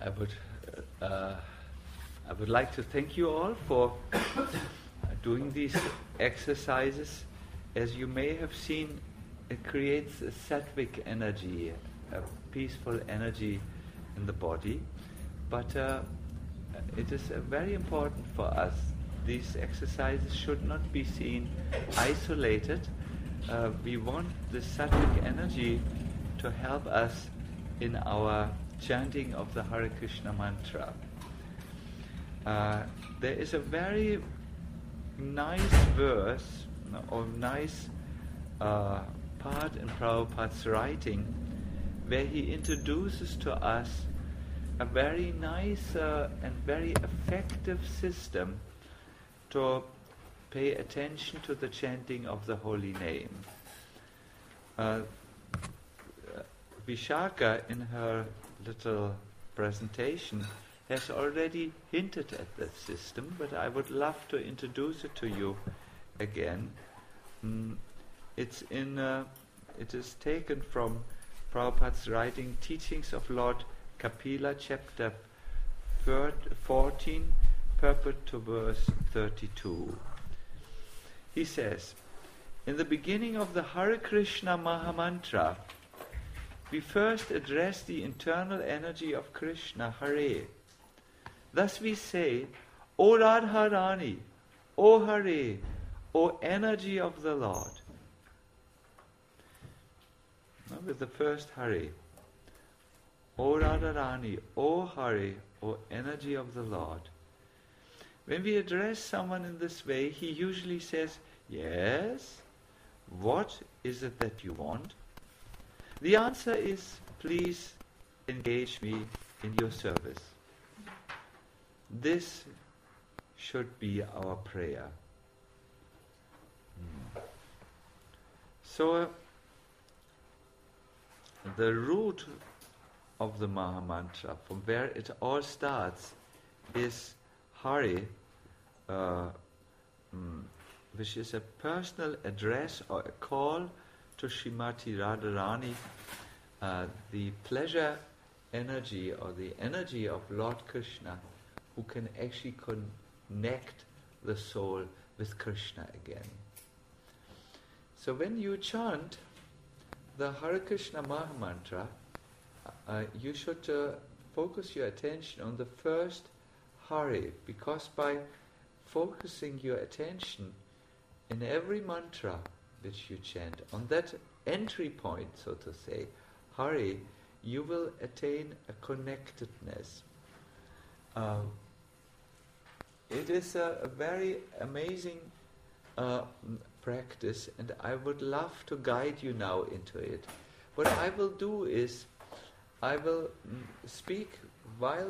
I would I would like to thank you all for doing these exercises. As you may have seen, it creates a sattvic energy, a peaceful energy in the body. But it is very important for us. These exercises should not be seen isolated. We want the sattvic energy to help us in our chanting of the Hare Krishna mantra. There is a very nice verse or nice part in Prabhupada's writing where he introduces to us a very nice and very effective system to pay attention to the chanting of the holy name. Vishaka, in her little presentation, has already hinted at that system, but I would love to introduce it to you again. It is taken from Prabhupada's writing, Teachings of Lord Kapila, chapter 14, purport to verse 32. He says, in the beginning of the Hare Krishna Mahamantra, we first address the internal energy of Krishna, Hare. Thus we say, O Radharani, O Hare, O energy of the Lord. Now with the first Hare. O Radharani, O Hare, O energy of the Lord. When we address someone in this way, he usually says, yes, what is it that you want? The answer is, please engage me in your service. This should be our prayer. So, the root of the Mahamantra, from where it all starts, is Hare, which is a personal address or a call to Srimati Radharani, the pleasure energy or the energy of Lord Krishna, who can actually connect the soul with Krishna again. So when you chant the Hare Krishna Mahamantra, you should focus your attention on the first Hare, because by focusing your attention in every mantra which you chant, on that entry point, so to say, Hare, you will attain a connectedness. It is a very amazing practice, and I would love to guide you now into it. What I will do is, I will speak while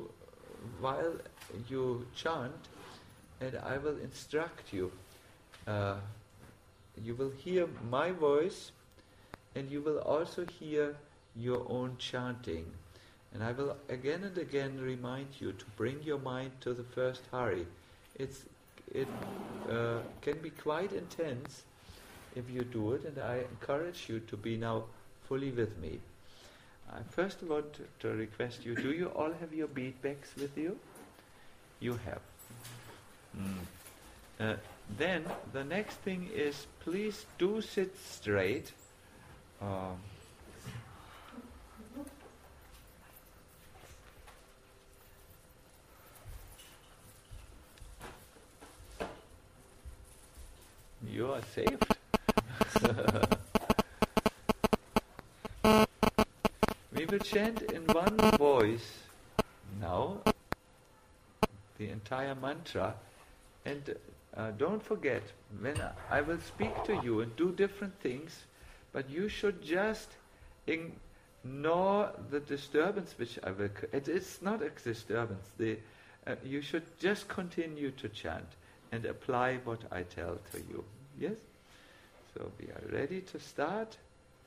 you chant, and I will instruct you. You will hear my voice, and you will also hear your own chanting. And I will again and again remind you to bring your mind to the first Hare. It can be quite intense if you do it, and I encourage you to be now fully with me. I first want to request you, do you all have your bead bags with you? You have. Then the next thing is, please do sit straight. You are saved. We will chant in one voice now the entire mantra, and don't forget, when I will speak to you and do different things, but you should just ignore the disturbance which I will. It's not a disturbance. You should just continue to chant and apply what I tell to you. Yes? So we are ready to start.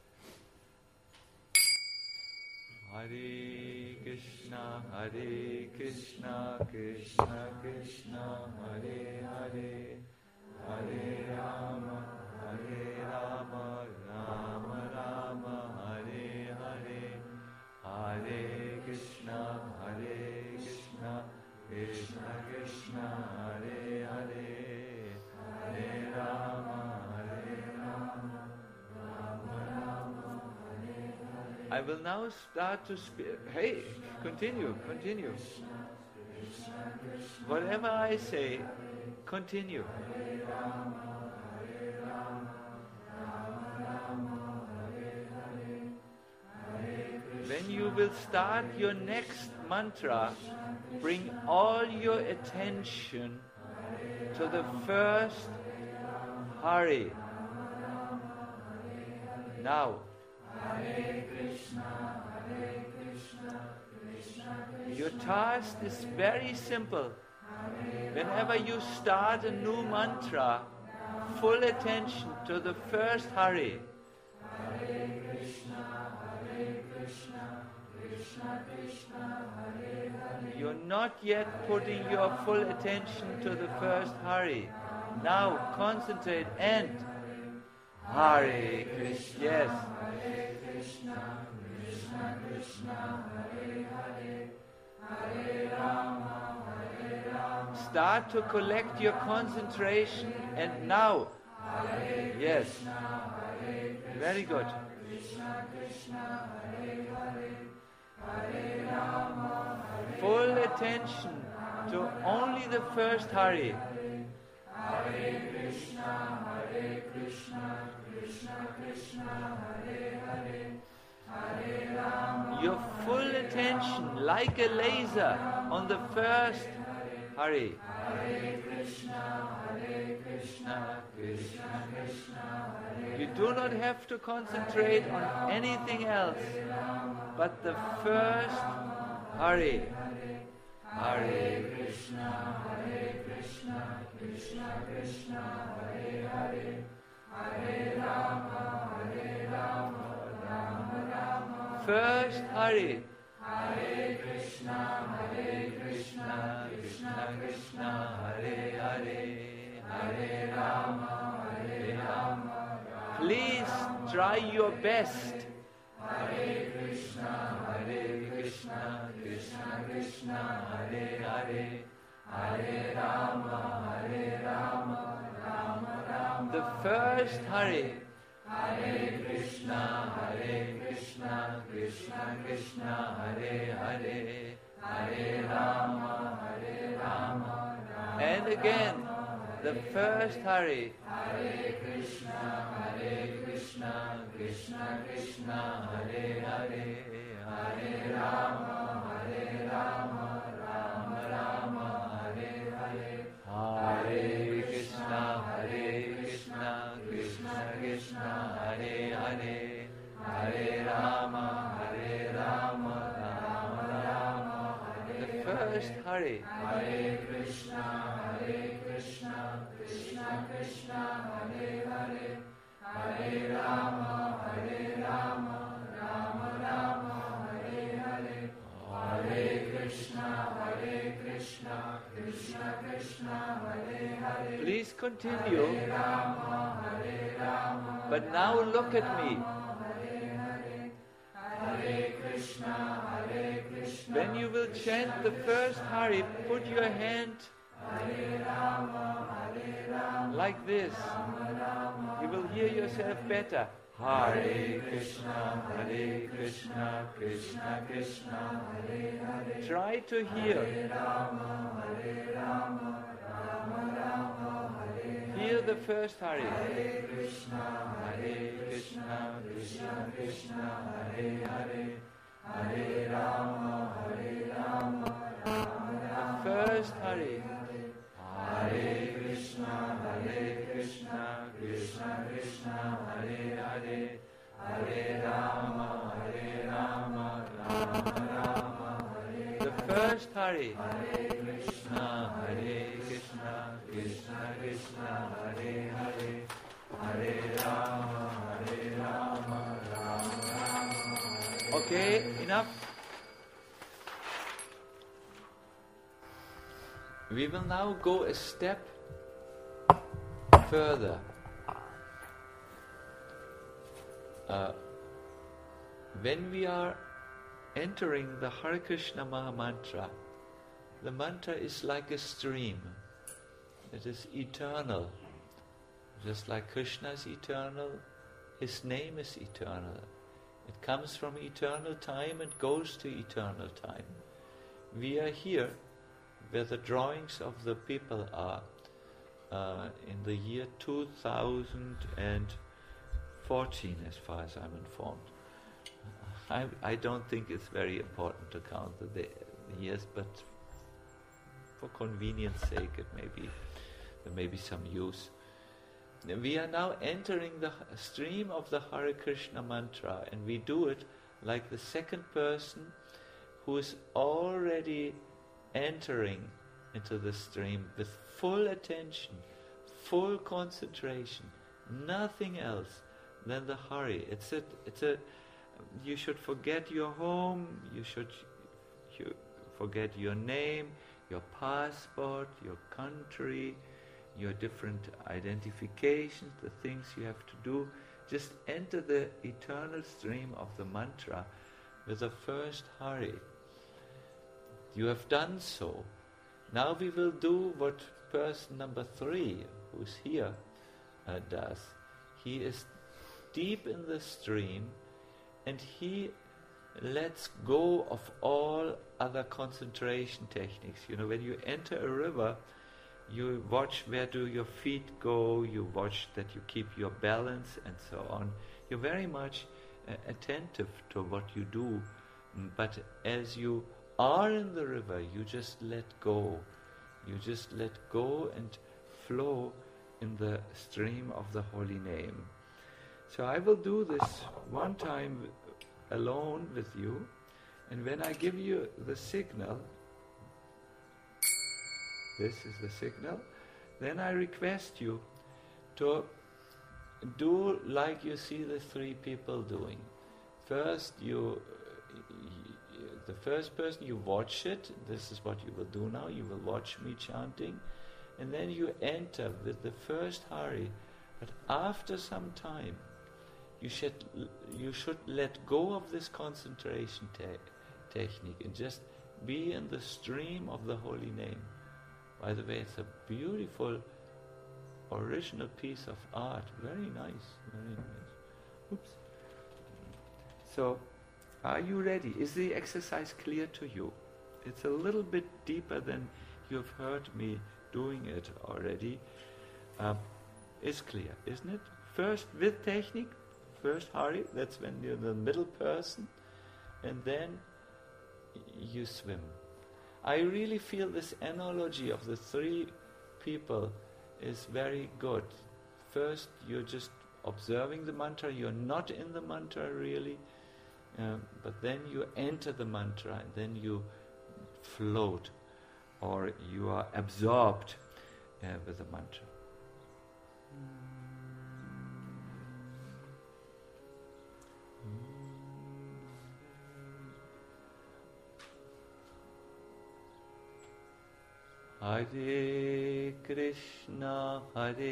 Hare Krishna, Krishna Krishna, Hare Hare, Hare Rama, Rama Rama, Hare Hare, Hare Krishna, I will now start to speak. Hey, continue. Whatever I say, continue. When you will start your next mantra, bring all your attention to the first Hari. Now, your task is very simple. Whenever you start a new mantra, full attention to the first Hari. You're not yet putting your full attention to the first Hari. Now concentrate and Hare Krishna. Yes. Hare Krishna, Krishna Krishna, Hare Hare, Hare Rama, Hare Rama. Start to collect your concentration and now. Hare yes. Krishna, Hare Krishna, very good. Krishna Krishna, Hare Hare, Hare Rama, Hare full attention to only the first Hari. Hare Krishna, Hare Krishna, Krishna Krishna, Hare Hare, Hare Rama. Your full attention, like a laser, on the first Hari. Hare Krishna, Hare Krishna, Krishna Krishna, Hare. You do not have to concentrate on anything else, but the first Hari. Hare Krishna, Hare Krishna, Krishna Krishna, Hare Hare, Hare Rama, Hare Rama, Rama Rama. First Hari. Hare Krishna, Hare Krishna, Krishna Krishna, Hare Hare, Hare Rama, Hare Rama. Please try your best. Hare Krishna, Hare Krishna, Krishna Krishna, Hare Hare, Hare Rama, Hare Rama, Rama Rama. The first Hari. Hare Krishna, Hare Krishna, Krishna Krishna, Hare Hare, Hare Rama, Hare Rama, Rama. And again, the first Hari. Hare Krishna, Hare Krishna, Krishna Krishna, Hare Hare, Hare Rama, Hare Rama, Rama Rama, Hare Hare. Hare Krishna, Hare Krishna, Krishna Krishna, Hare Hare, Hare Rama, Hare Rama, Rama Rama, Hare Hare. The first Hari. Hare Krishna, Hare Krishna, Krishna Krishna, Hare Hare, Hare Rama, Hare Rama, Rama Rama, Hare Hare. Hare Krishna, Hare Krishna, Krishna Krishna, Hare Hare. Please continue. Hare Rama, Hare Rama, but now look at me. Hare Krishna, Hare Krishna. When you will chant the first Hari, put your hand like this. You will hear yourself better. Hare Krishna, Hare Krishna, Krishna Krishna, Hare Hare. Try to hear. Hear the first Hari. Hare Krishna, Hare Krishna, Krishna Krishna, Hare Hare, Hare Rama, Hare Rama, Rama Rama. The first Hari. Hare Krishna, Hare Krishna, Krishna Krishna, Hare Hare, Hare Rama, Hare Rama, Rama Rama, Hare. The first Hari. Hare Krishna, Hare Krishna, Krishna Krishna, Hare Hare, Hare Rama, Hare Rama, Rama Rama. Okay, enough. We will now go a step further. When we are entering the Hare Krishna Maha Mantra, the mantra is like a stream. It is eternal. Just like Krishna is eternal, His name is eternal. It comes from eternal time and goes to eternal time. We are here where the drawings of the people are in the year 2014, as far as I'm informed. I don't think it's very important to count the years, but for convenience sake, there may be some use. We are now entering the stream of the Hare Krishna mantra, and we do it like the second person who is already entering into the stream with full attention, full concentration, nothing else than the Hare. You should forget your home, you forget your name, your passport, your country, your different identifications, the things you have to do. Just enter the eternal stream of the mantra with the first Hare. You have done so. Now we will do what person number 3, who's here, does. He is deep in the stream, and he lets go of all other concentration techniques. When you enter a river, you watch where do your feet go, you watch that you keep your balance and so on. You're very much attentive to what you do, but as you are in the river, you just let go. You just let go and flow in the stream of the holy name. So I will do this one time alone with you, and when I give you the signal, this is the signal, then I request you to do like you see the 3 people doing. First, the first person, you watch it. This is what you will do now. You will watch me chanting, and then you enter with the first Hare. But after some time, you should let go of this concentration technique and just be in the stream of the holy name. By the way, it's a beautiful, original piece of art. Very nice, very nice. Oops. So, are you ready? Is the exercise clear to you? It's a little bit deeper than you've heard me doing it already. It's clear, isn't it? First with technique, first Hare, that's when you're the middle person, and then you swim. I really feel this analogy of the 3 people is very good. First, you're just observing the mantra, you're not in the mantra really, but then you enter the mantra and then you float, or you are absorbed with the mantra. Hare Krishna,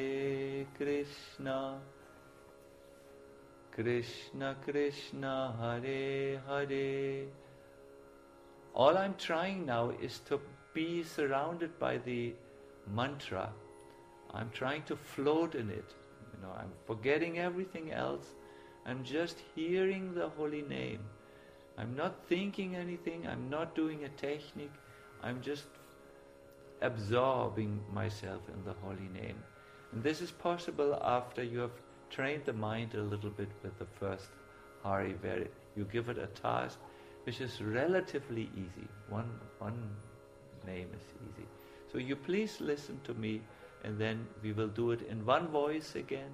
Krishna Krishna, Hare Hare. All I'm trying now is to be surrounded by the mantra. I'm trying to float in it. I'm forgetting everything else. I'm just hearing the holy name. I'm not thinking anything. I'm not doing a technique. I'm just absorbing myself in the holy name. And this is possible after you have trained the mind a little bit with the first Hare, where you give it a task which is relatively easy. One name is easy. So you please listen to me, and then we will do it in one voice again.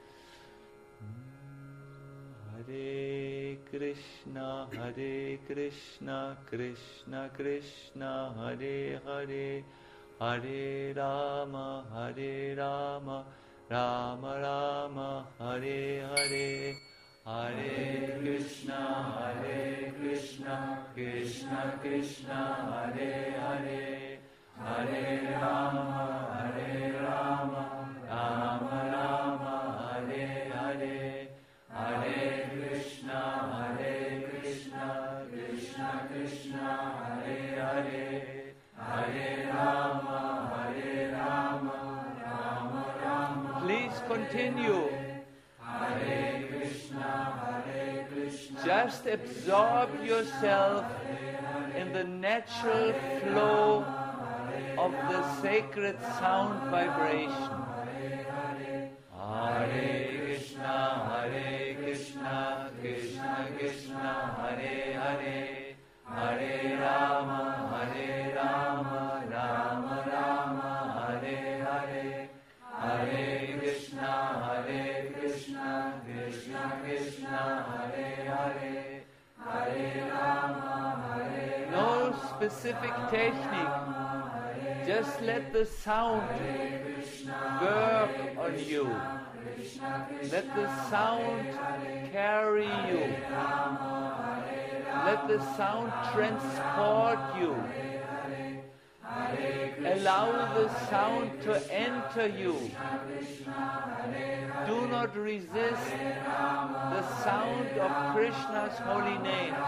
Hare Krishna, Krishna Krishna, Hare Hare, Hare Rama, Rama Rama, Hare Hare, Hare Krishna, Krishna Krishna, Hare Hare, Hare Rama, Rama Rama, Hare Hare, Hare Krishna, Krishna Krishna, Hare Hare, Hare Rama, Rama Rama. Please continue. Hare Krishna, Just absorb yourself in the natural flow of the sacred sound vibration. Hare Krishna, Krishna Krishna, Hare Hare, Hare Rama, Rama Rama, Hare Hare, Hare Krishna, Krishna Krishna, Hare Hare, Hare Rama, no specific technique. Just let the sound work on you. Let the sound carry you. Let the sound transport you. Allow the sound to enter you. Do not resist the sound of Krishna's holy names.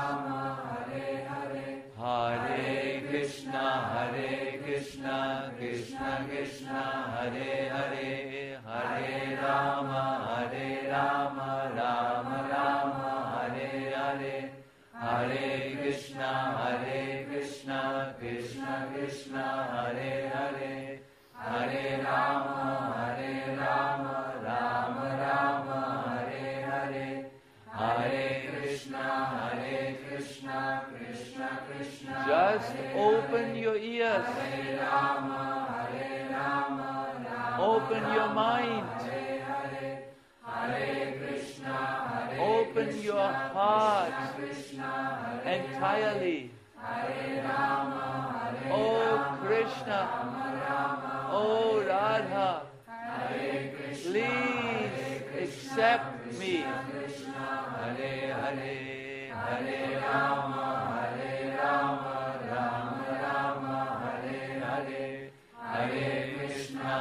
Hare Krishna, Krishna Krishna, Hare Hare, Hare Rama, Rama Rama, Hare Hare, Hare Krishna, Krishna Krishna, Hare Hare, Hare Rama, Rama Rama, Hare Hare, Hare Krishna, Krishna Krishna. Just open your ears. Open your mind. Open your heart entirely. Oh Krishna, oh Radha, please accept me. Hare Hare, Hare Rama, Rama Rama, Hare Hare, Hare Krishna,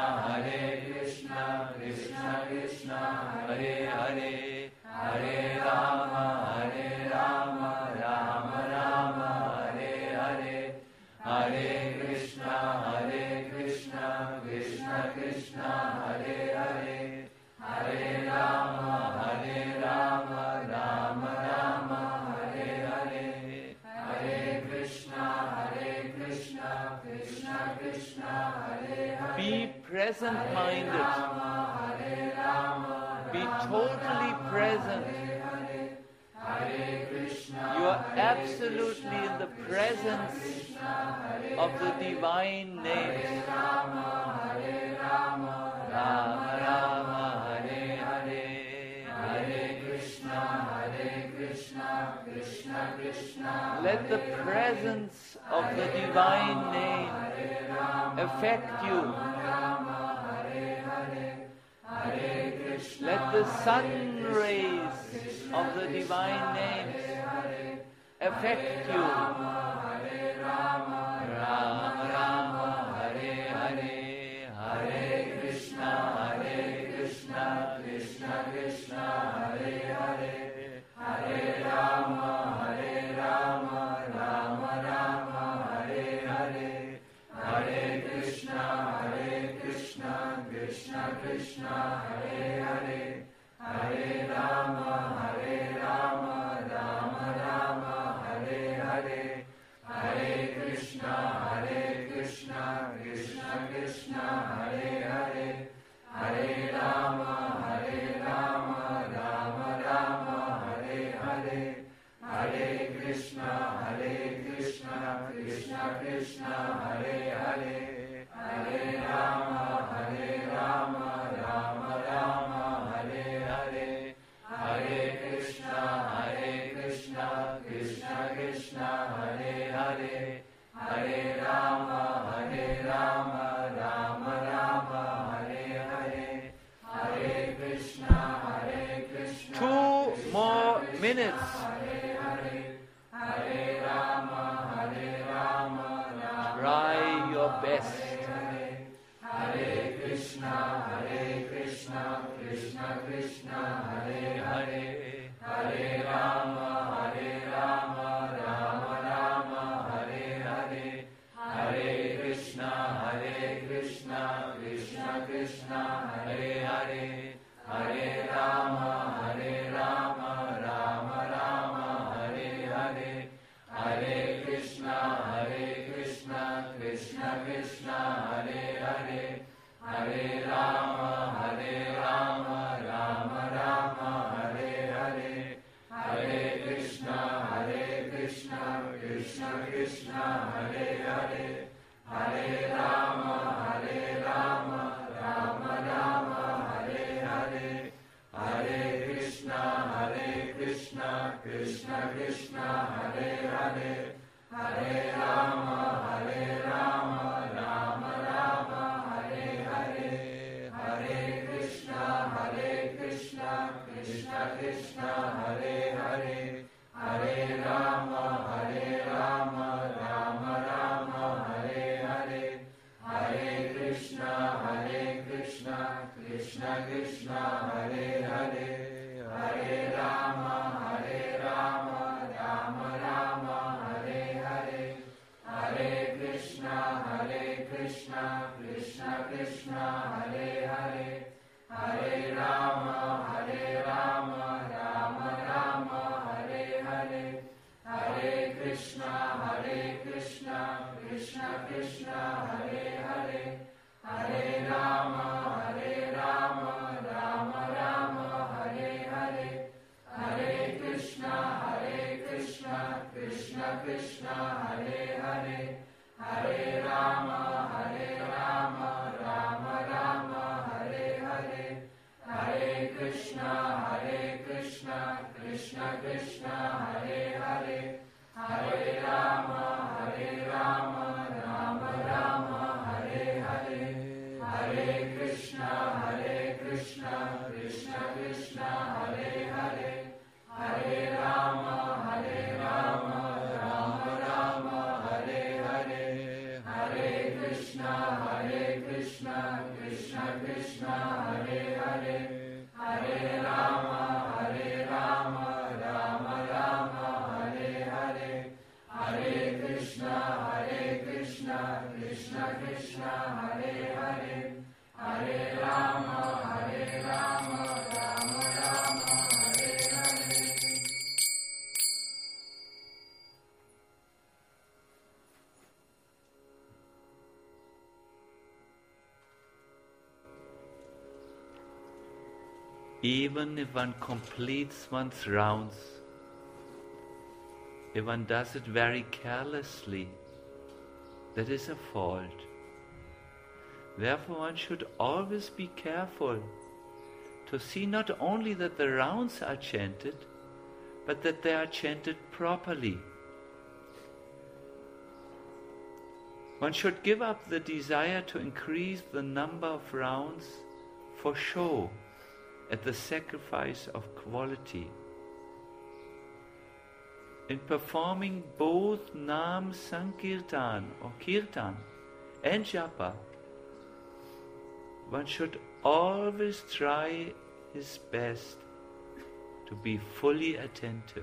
Krishna Krishna, Hare Hare, Hare Rama, Rama Rama, Hare Hare, Hare Krishna, Krishna Krishna, Hare Hare, Hare Rama, Rama Rama, Hare Hare, Hare Krishna, Krishna Krishna, Hare Hare. Be present-minded. Be totally present. You are absolutely in the presence of the divine names. Rama Rama, Hare Hare, Hare Krishna, Krishna Krishna. Let the presence of the divine name affect you. Let the sun rays of the divine names affect you. Rama Rama, Hare Hare, Hare Krishna, Krishna Krishna, Hare Hare, Hare Rama, Rama Rama, Hare Hare, Hare Krishna, Krishna Krishna, Hare Hare, Hare Rama, Rama Rama, Hare Hare, Hare Krishna, Krishna Krishna, Hare Hare, Hare Rama, Rama Rama, Hare Hare, Hare Krishna, Krishna Krishna, Hare Hare, Hare Rama, Rama Rama, Hare Hare, Hare Krishna, Krishna Krishna, Hare Hare, Hare Rama, Rama Rama, Hare Hare, Hare Krishna, Krishna. 2 more minutes. Hare Rama, try your best. Hare Krishna, Krishna Krishna, Hare Hare, Hare Rama, Rama Rama, Hare Hare, Hare Krishna, Krishna Krishna, Hare Hare, Hare Rama, Rama Rama, Hare Krishna, Krishna Krishna, Hare Hare, Hare Rama, Rama Rama, Hare Hare, Hare Krishna, Krishna Krishna, Hare Hare, Hare Rama, Rama Rama, Hare Hare, Hare Krishna, Krishna Krishna, Hare Hare, Hare Rama, Rama Rama, Hare Hare, Hare Krishna, Krishna Krishna, Hare Hare, Hare Rama, Rama Rama, Hare Hare, Hare Krishna, Krishna Krishna, Hare Hare, Hare Rama, Rama Rama, Hare Hare, Hare Krishna, Krishna Krishna, Hare Hare, Hare Rama, Rama Rama, Hare Hare, Hare Krishna, Krishna Krishna, Hare Hare, Hare Rama, Rama Rama, Hare Hare, Hare Krishna, Krishna Krishna, Hare Hare, Hare Rama, Rama Rama, Hare Hare, Hare Krishna, Krishna Krishna, Hare Hare, Hare Rama, Rama Rama, Hare Hare, Hare Krishna, Krishna Krishna, Hare Hare, Hare Rama, Rama Rama, Hare Hare, Hare Krishna, Krishna Krishna, Hare Hare, Hare Rama, Rama Rama, Hare Hare, Hare Krishna, Krishna Krishna, Hare Hare, Hare Rama, Rama Rama, Hare Hare. Even if one completes one's rounds, if one does it very carelessly, that is a fault. Therefore one should always be careful to see not only that the rounds are chanted, but that they are chanted properly. One should give up the desire to increase the number of rounds for show, at the sacrifice of quality. In performing both Nam Sankirtan or Kirtan and Japa, one should always try his best to be fully attentive.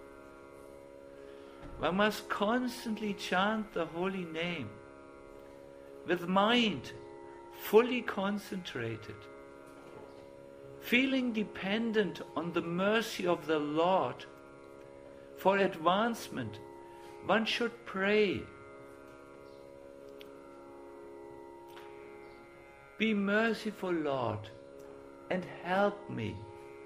One must constantly chant the holy name with mind fully concentrated, feeling dependent on the mercy of the Lord. For advancement, one should pray, "Be merciful, Lord, and help me."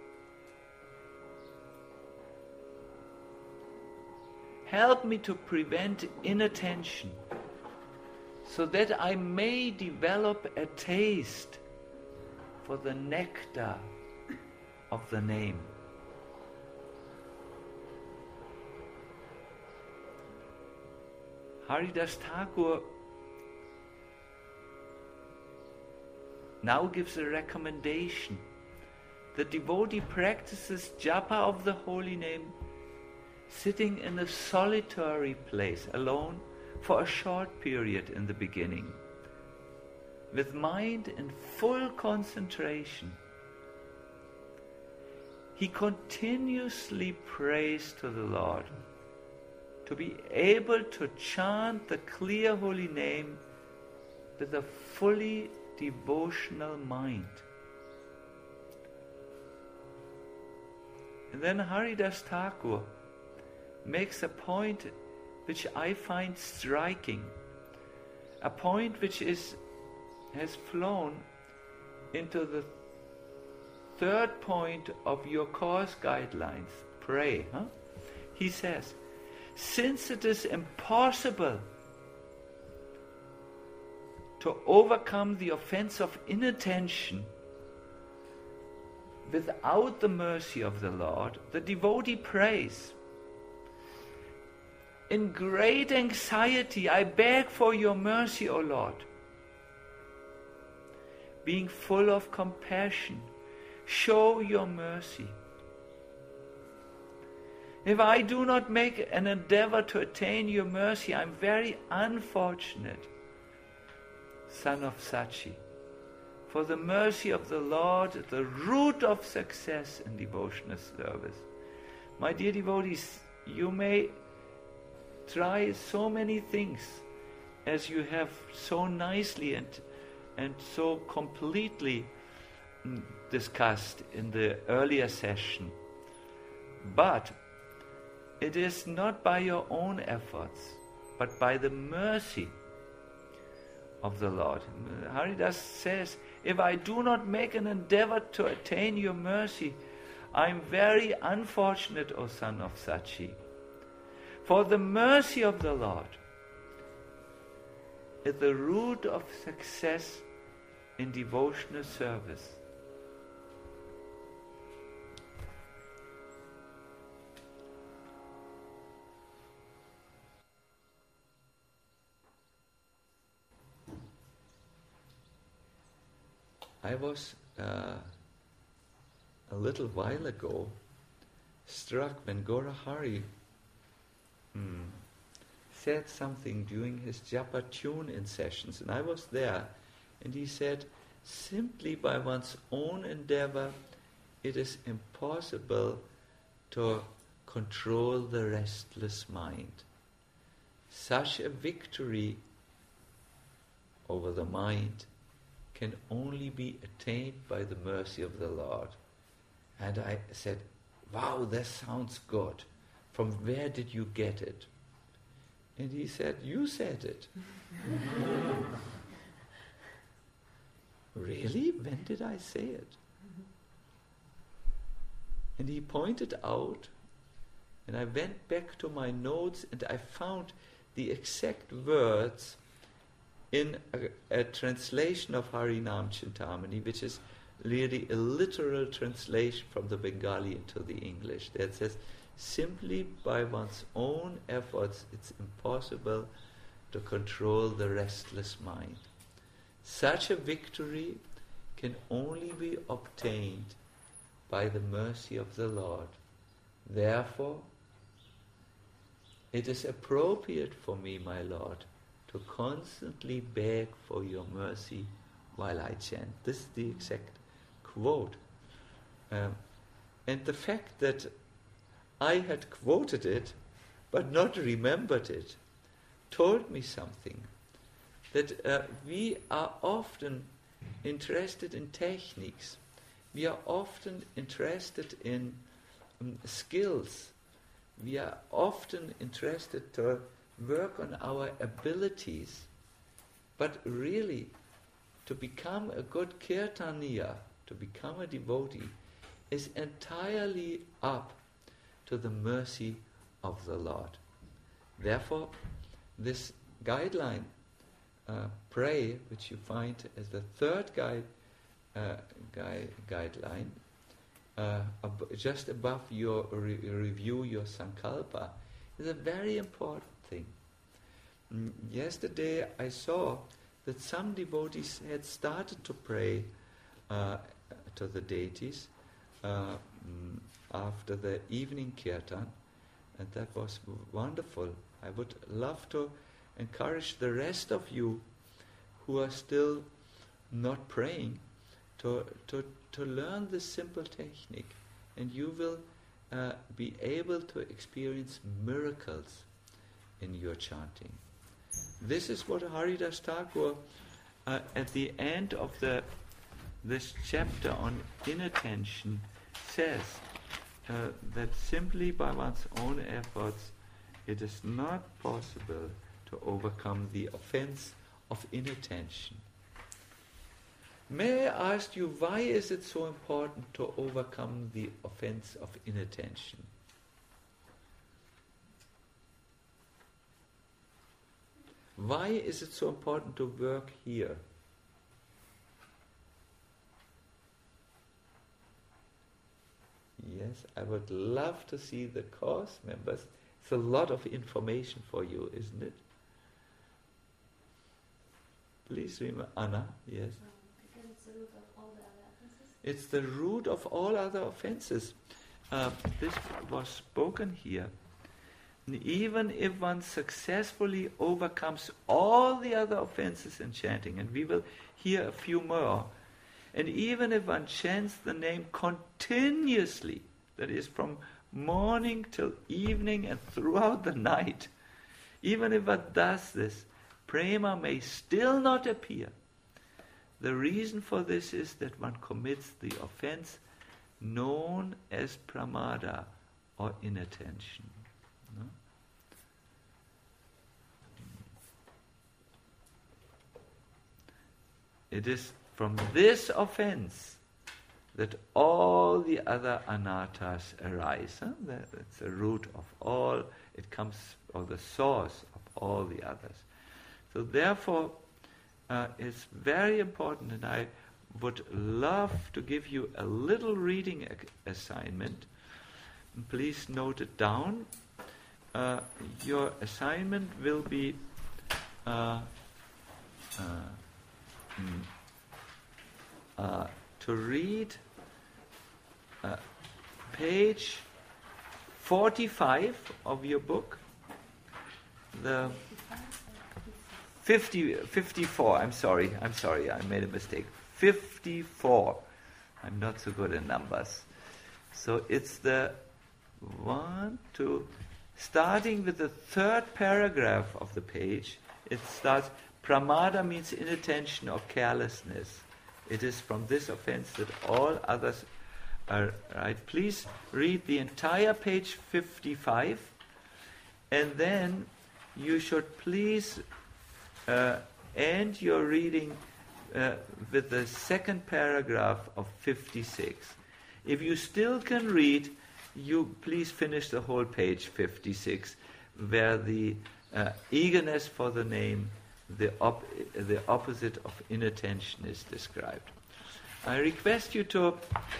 Help me to prevent inattention, so that I may develop a taste for the nectar of the name. Haridas Thakur now gives a recommendation. The devotee practices japa of the holy name sitting in a solitary place, alone, for a short period in the beginning, with mind in full concentration. He continuously prays to the Lord, to be able to chant the clear holy name with a fully devotional mind. And then Haridas Thakur makes a point which I find striking, a point which has flown into the third point of your course guidelines. Pray. He says, since it is impossible to overcome the offense of inattention without the mercy of the Lord, the devotee prays, in great anxiety, I beg for your mercy, O Lord. Being full of compassion, show your mercy. If I do not make an endeavor to attain your mercy, I am very unfortunate, son of Sachi. For the mercy of the Lord is the root of success in devotional service. My dear devotees, you may try so many things as you have so nicely and so completely discussed in the earlier session. But it is not by your own efforts, but by the mercy of the Lord. Haridas says, if I do not make an endeavor to attain your mercy, I am very unfortunate, O son of Sachi. For the mercy of the Lord is the root of success in devotional service. I was a little while ago struck when Gaurahari said something during his japa tune-in sessions, and I was there, and he said, simply by one's own endeavor, it is impossible to control the restless mind. Such a victory over the mind can only be attained by the mercy of the Lord. And I said, wow, that sounds good. From where did you get it? And he said, you said it. Really? When did I say it? And he pointed out, and I went back to my notes and I found the exact words in a translation of Harinam Chintamani, which is really a literal translation from the Bengali into the English. That says, simply by one's own efforts, it's impossible to control the restless mind. Such a victory can only be obtained by the mercy of the Lord. Therefore, it is appropriate for me, my Lord, to constantly beg for your mercy while I chant. This is the exact quote. And the fact that I had quoted it but not remembered it told me something. That we are often interested in techniques. We are often interested in skills. We are often interested to work on our abilities. But really, to become a good kirtaniya, to become a devotee, is entirely up to the mercy of the Lord. Therefore, this guideline, pray, which you find as the third guideline, just above your review your sankalpa, is a very important thing. Yesterday I saw that some devotees had started to pray to the deities after the evening kirtan, and that was wonderful. I would love to encourage the rest of you who are still not praying to learn this simple technique, and you will be able to experience miracles in your chanting. This is what Haridas Thakur at the end of this chapter on inattention says, that simply by one's own efforts it is not possible to overcome the offense of inattention. May I ask you, why is it so important to overcome the offense of inattention? Why is it so important to work here? Yes, I would love to see the course members. It's a lot of information for you, isn't it? Please remember, Anna, yes? Because it's the root of all the other offenses? It's the root of all other offenses. This was spoken here. And even if one successfully overcomes all the other offenses in chanting, and we will hear a few more, and even if one chants the name continuously, that is from morning till evening and throughout the night, even if one does this, prema may still not appear. The reason for this is that one commits the offense known as pramada, or inattention. No? It is from this offense that all the other anarthas arise. That's the root of all. It comes, or the source of all the others. So therefore, it's very important, and I would love to give you a little reading assignment. Please note it down. Your assignment will be to read page 45 of your book, the 54, I'm sorry, I made a mistake. 54. I'm not so good in numbers. So it's the starting with the third paragraph of the page. It starts, pramada means inattention or carelessness. It is from this offense that all others are right. Please read the entire page 55, and then you should please end your reading with the second paragraph of 56. If you still can read, you please finish the whole page 56, where the eagerness for the name, the opposite of inattention, is described. I request you to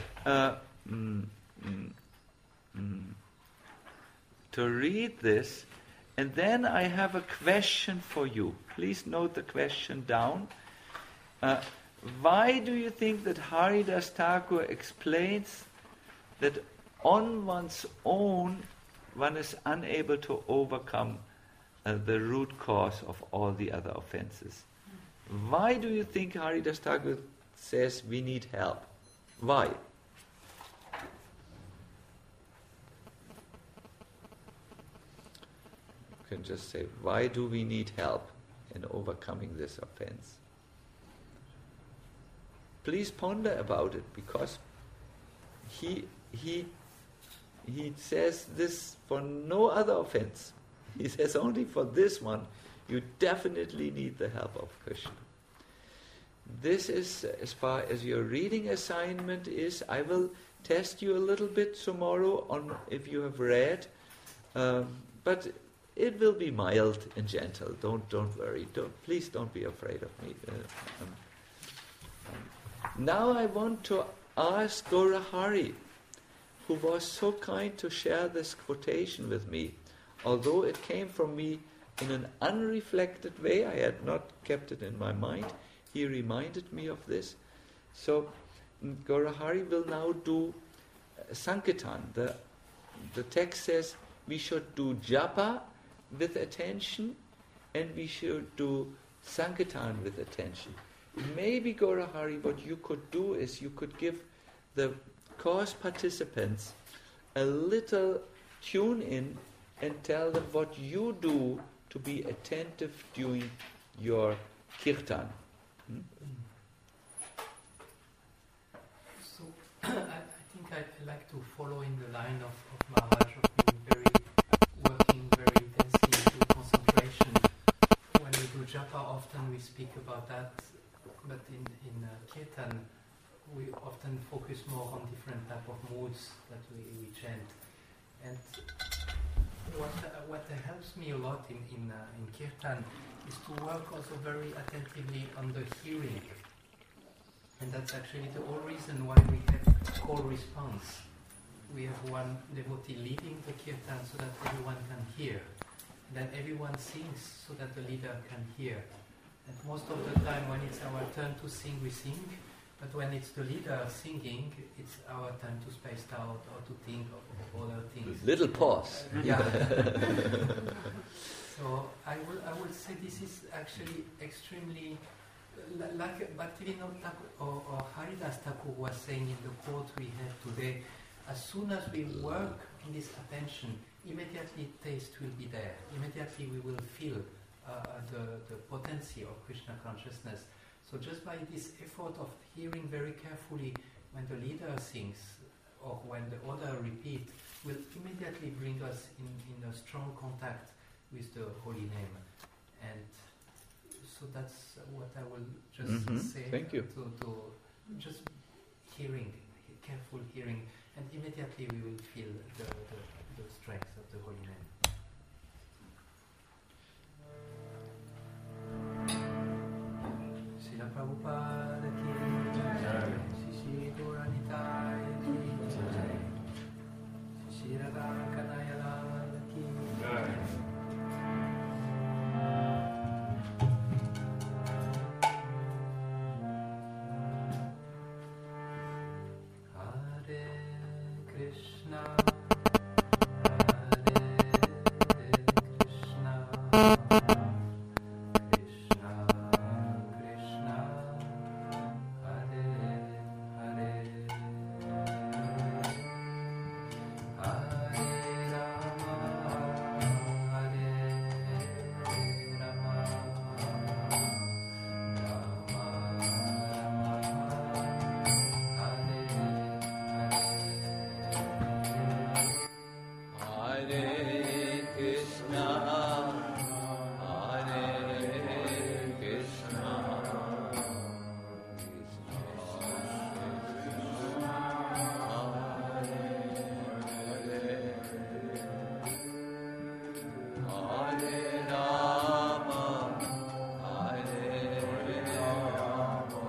read this, and then I have a question for you. Please note the question down. Why do you think that Haridas Thakur explains that on one's own one is unable to overcome the root cause of all the other offenses? Why do you think Haridas Thakur says we need help? Why? You can just say, why do we need help in overcoming this offense? Please ponder about it, because he says this for no other offense. He says only for this one, you definitely need the help of Krishna. This is, as far as your reading assignment is, I will test you a little bit tomorrow on if you have read, but it will be mild and gentle. Don't worry. Please don't be afraid of me. Now I want to ask Gaurahari, who was so kind to share this quotation with me. Although it came from me in an unreflected way, I had not kept it in my mind, he reminded me of this. So Gaurahari will now do Sankirtan. The text says we should do japa with attention, and we should do Sankirtan with attention. Maybe, Gaurahari, what you could do is you could give the course participants a little tune in and tell them what you do to be attentive during your kirtan. So I think I'd like to follow in the line of Maharaj, of being working very intensely we speak about that, but in Kirtan we often focus more on different type of moods that we chant. And what helps me a lot in Kirtan is to work also very attentively on the hearing. And that's actually the whole reason why we have call response. We have one devotee leading the Kirtan so that everyone can hear. And then everyone sings so that the leader can hear. And most of the time when it's our turn to sing, we sing. But when it's the leader singing, it's our time to space out or to think of other things. Little pause. Yeah. So I will say this is actually extremely, like Bhaktivinoda Thakur or Haridas Thakur was saying in the quote we had today, as soon as we work in this attention, immediately taste will be there. Immediately we will feel the potency of Krishna consciousness. So just by this effort of hearing very carefully when the leader sings or when the other repeat, will immediately bring us in a strong contact with the holy name. And so that's what I will just say. Thank you. To just hearing, careful hearing, and immediately we will feel the strength of the holy name. Srila Prabhupada ki jai, Shri Gauranitai ki jai, Shri Radha Kanayalal ki jai. Hare Krishna, Hare Krishna, Krishna Krishna, Hare Hare, Hare Rama, Hare Rama, Rama Rama, Hare Hare Krishna, Hare Krishna, Hare Rama, Hare Rama,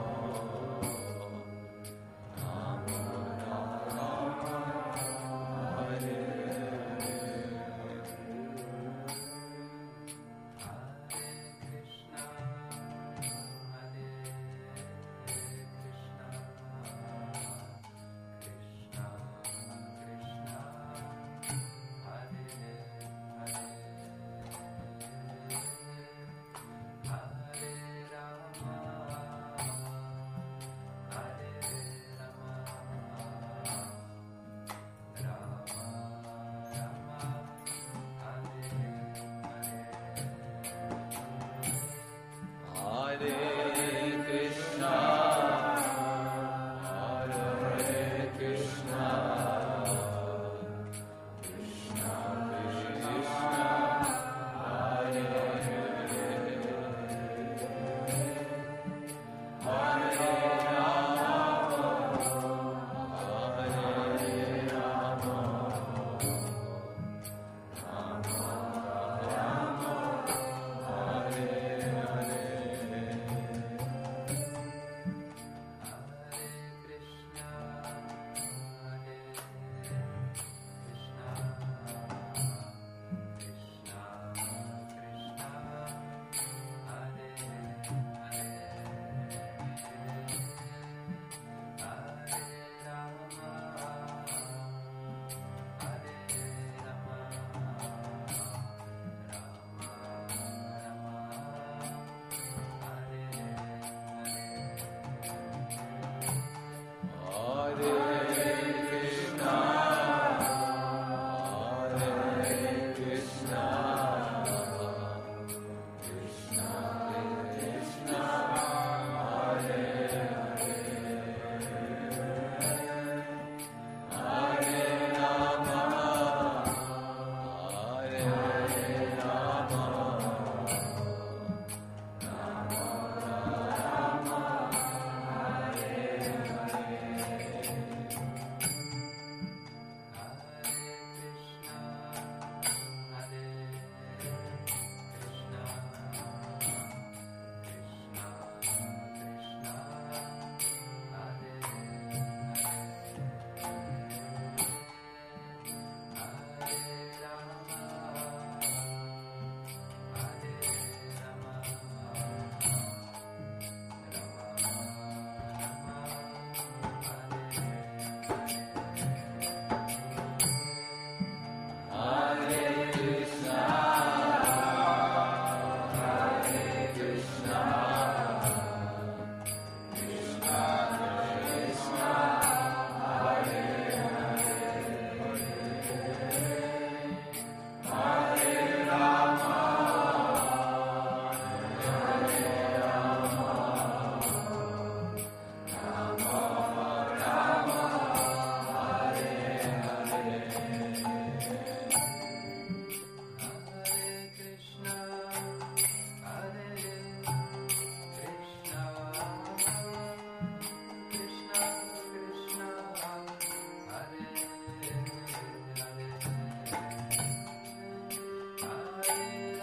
Hare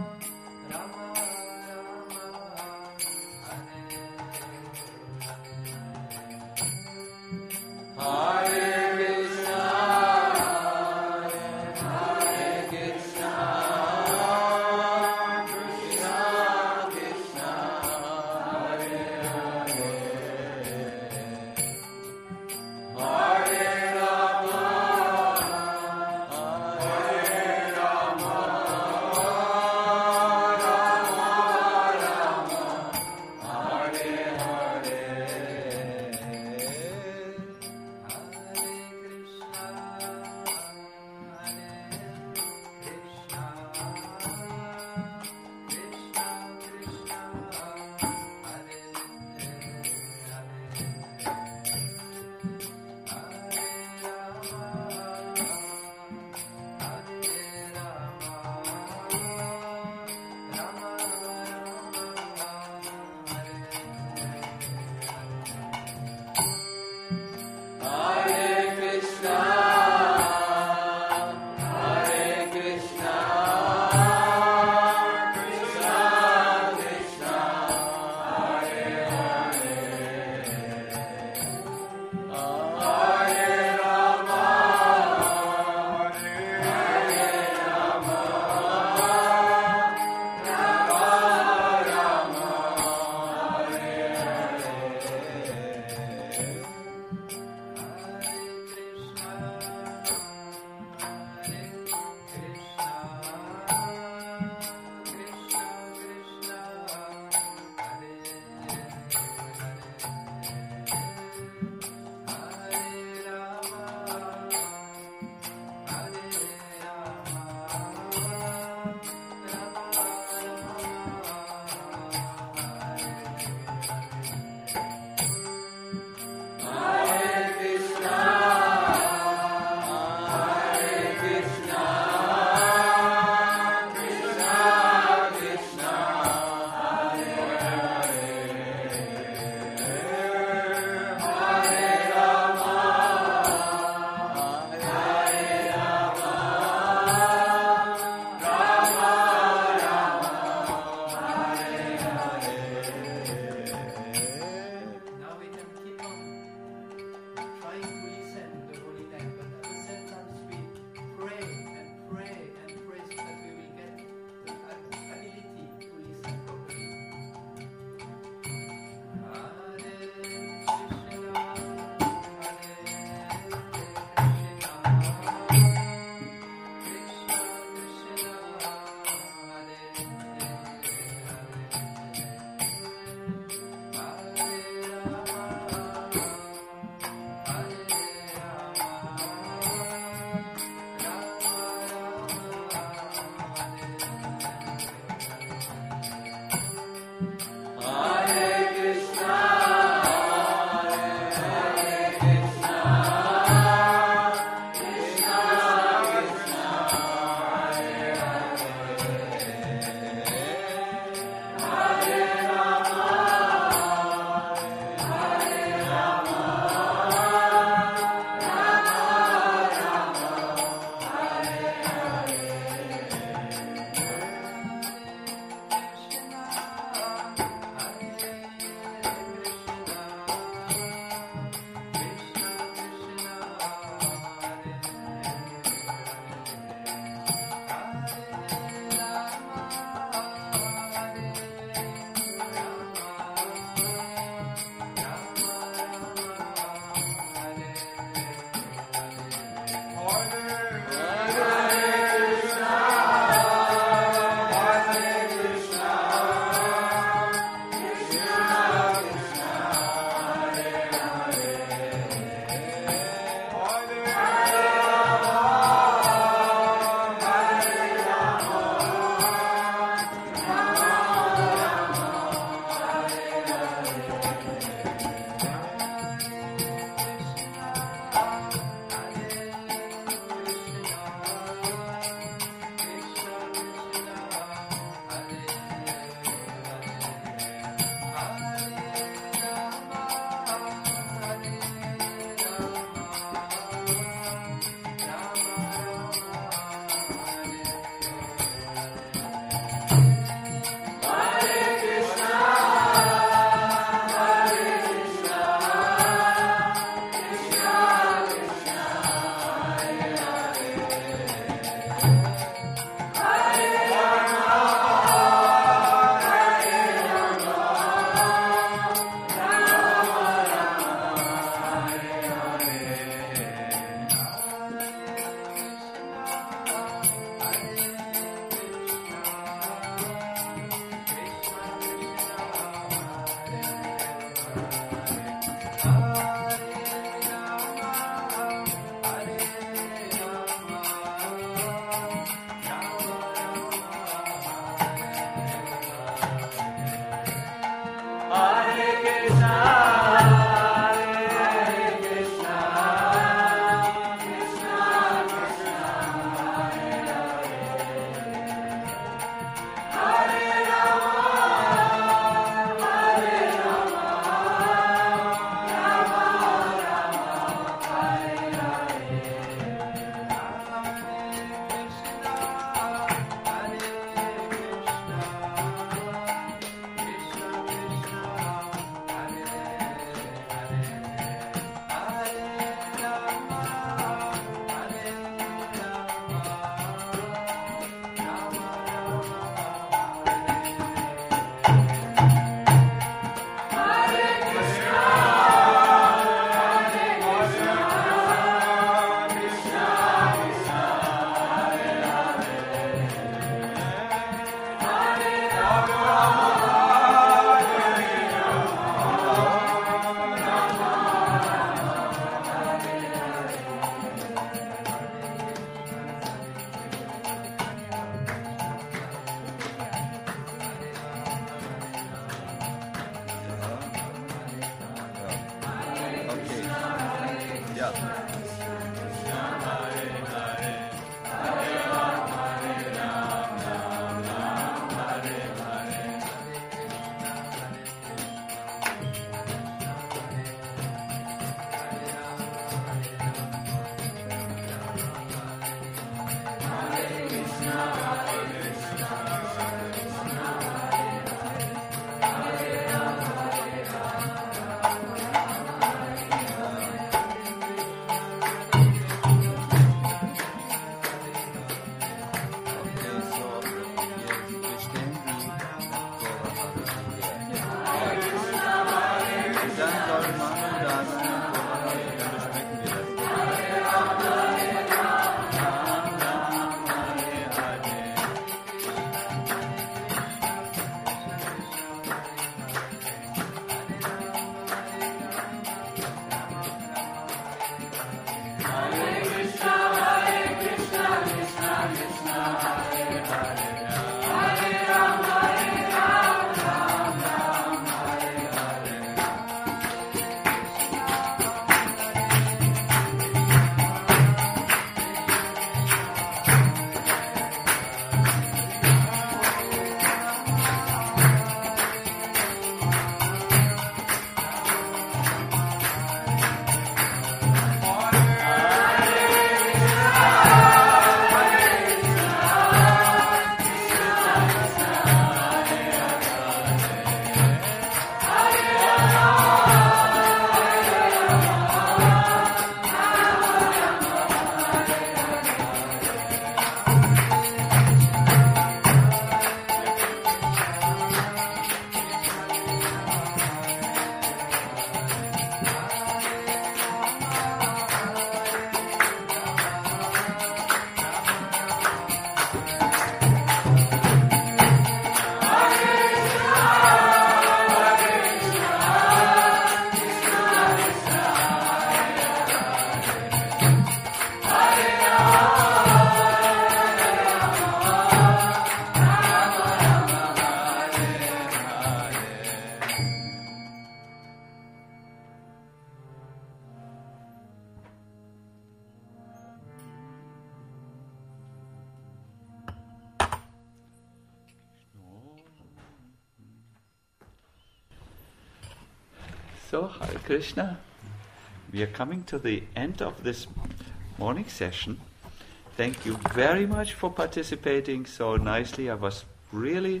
So, Hare Krishna. We are coming to the end of this morning session. Thank you very much for participating so nicely. I was really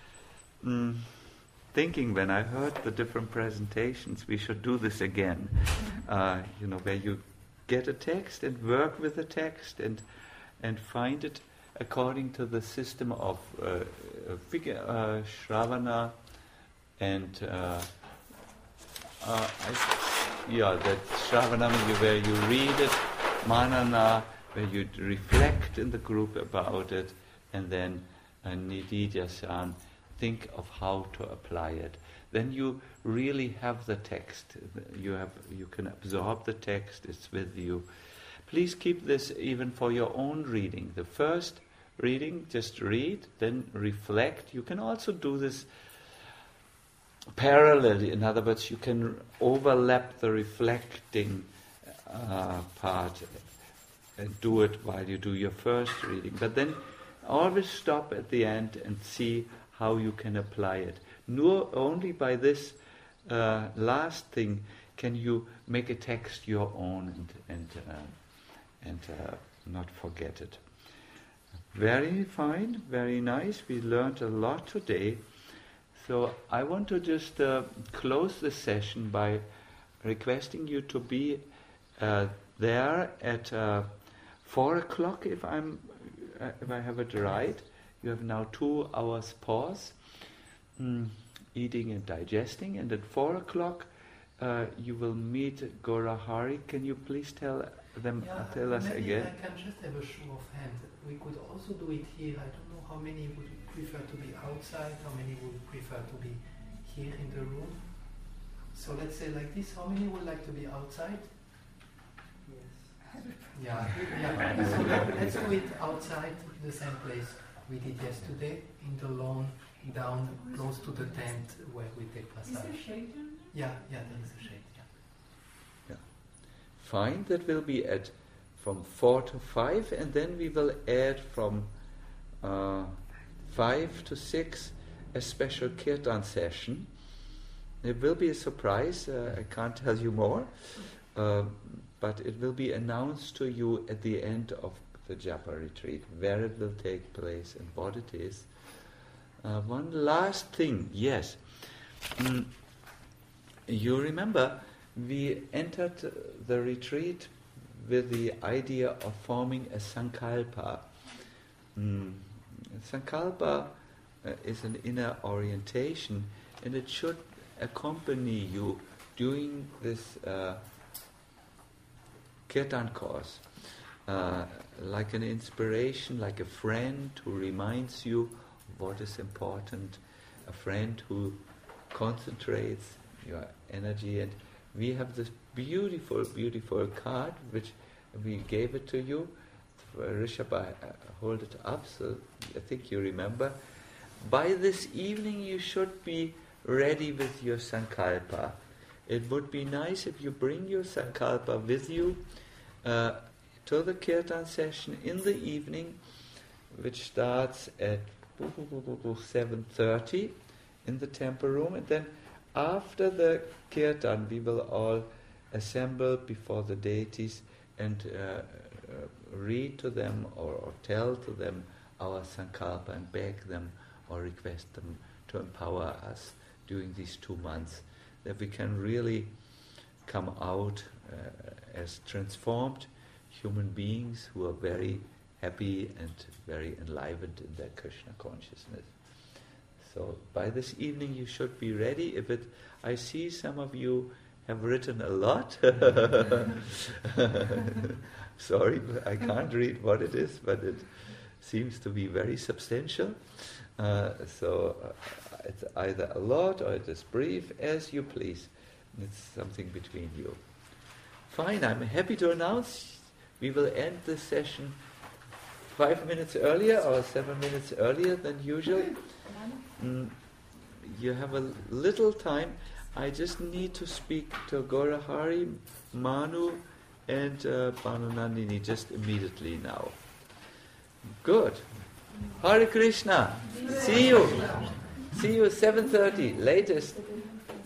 thinking when I heard the different presentations, we should do this again. Where you get a text and work with the text and find it according to the system of Shravana and that Shravana where you read it, Manana where you reflect in the group about it, and then Nididhyasan, think of how to apply it. Then you really have the text. You can absorb the text, it's with you. Please keep this even for your own reading. The first reading, just read, then reflect. You can also do this parallelly. In other words, you can overlap the reflecting part and do it while you do your first reading. But then always stop at the end and see how you can apply it. Only by this last thing can you make a text your own and not forget it. Very fine, very nice. We learned a lot today. So I want to just close the session by requesting you to be there at 4 o'clock if I have it right. You have now 2 hours pause, eating and digesting, and at 4 o'clock you will meet Gaurahari. Can you please tell us again? I can just have a show of hands. We could also do it here. I don't know how many would prefer to be outside, how many would prefer to be here in the room. So let's say like this, how many would like to be outside? Yes. Yeah. So let's do it outside, the same place we did yesterday, in the lawn, down close to the tent where we take passage. Is there shade on there? Yeah, there is a shade, yeah. Fine, that will be from 4 to 5, and then we will add from 5 to 6 a special kirtan session. It will be a surprise, I can't tell you more, but it will be announced to you at the end of the Japa retreat, where it will take place and what it is. One last thing, yes. You remember, we entered the retreat with the idea of forming a sankalpa. Sankalpa is an inner orientation, and it should accompany you during this kirtan course, like an inspiration, like a friend who reminds you what is important, a friend who concentrates your energy. And we have this beautiful, beautiful card which we gave it to you. Rishabh, hold it up, so I think you remember. By this evening you should be ready with your sankalpa. It would be nice if you bring your sankalpa with you to the kirtan session in the evening, which starts at 7:30 in the temple room, and then after the kirtan we will all assemble before the deities and read to them or tell to them our sankalpa and beg them or request them to empower us during these 2 months, that we can really come out as transformed human beings who are very happy and very enlivened in their Krishna consciousness. So by this evening you should be ready. I see some of you have written a lot. Sorry, I can't read what it is, but it seems to be very substantial. So it's either a lot or it is brief, as you please. It's something between you. Fine, I'm happy to announce we will end this session 5 minutes earlier or 7 minutes earlier than usual. You have a little time. I just need to speak to Gaurahari, Manu and Pananandini just immediately now. Good. Hare Krishna. See you 7:30 latest.